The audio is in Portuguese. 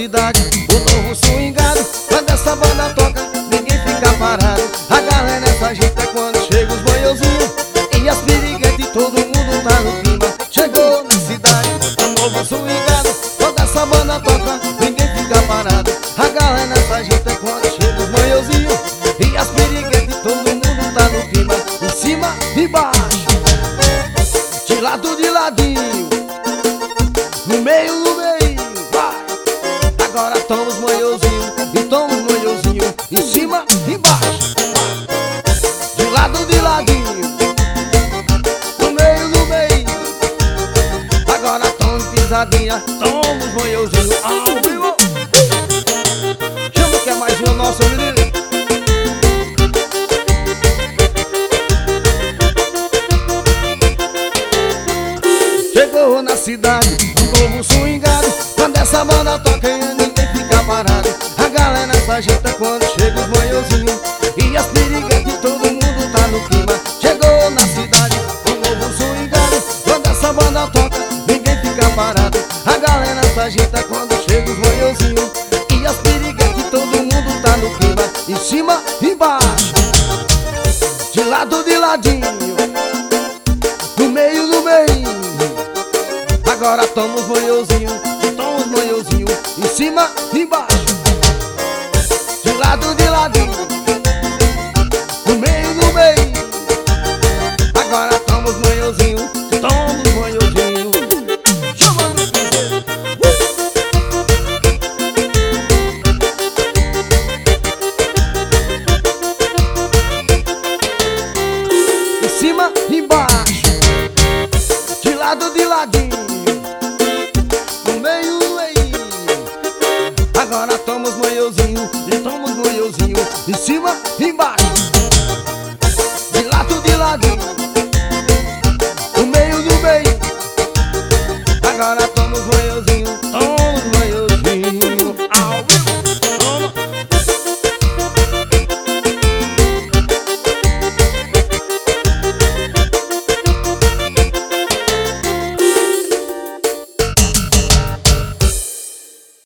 cidade, o novo swingado. Quando essa banda toca, ninguém fica parado. A galera essa agita quando chega os banhozinhos e as piriguetes, todo mundo tá no clima. Chegou na cidade, o novo swingado. Quando essa banda toca, ninguém fica parado. A galera essa agita quando chega os banhozinhos e as piriguetes, todo mundo tá no clima. Em cima e embaixo, de lado de ladinho, no meio, vai. Agora toma os manhozinhos e toma os manhozinhos, em cima e embaixo, de lado de ladinho, no meio. Agora toma pisadinha, toma os manhozinhos. Chama que é mais uma nossa, menina. Chegou na cidade, um povo swingado. Quando essa banda toca, ninguém fica parado. A galera se agita quando chega os banhozinhos e as piriguetes, todo mundo tá no clima. Chegou na cidade, um novo swingado. Quando essa banda toca, ninguém fica parado. A galera se agita quando chega os banhozinhos e as piriguetes, todo mundo tá no clima. Em cima e embaixo, de lado de ladinho, no meio. Agora toma os manhozinhos, em cima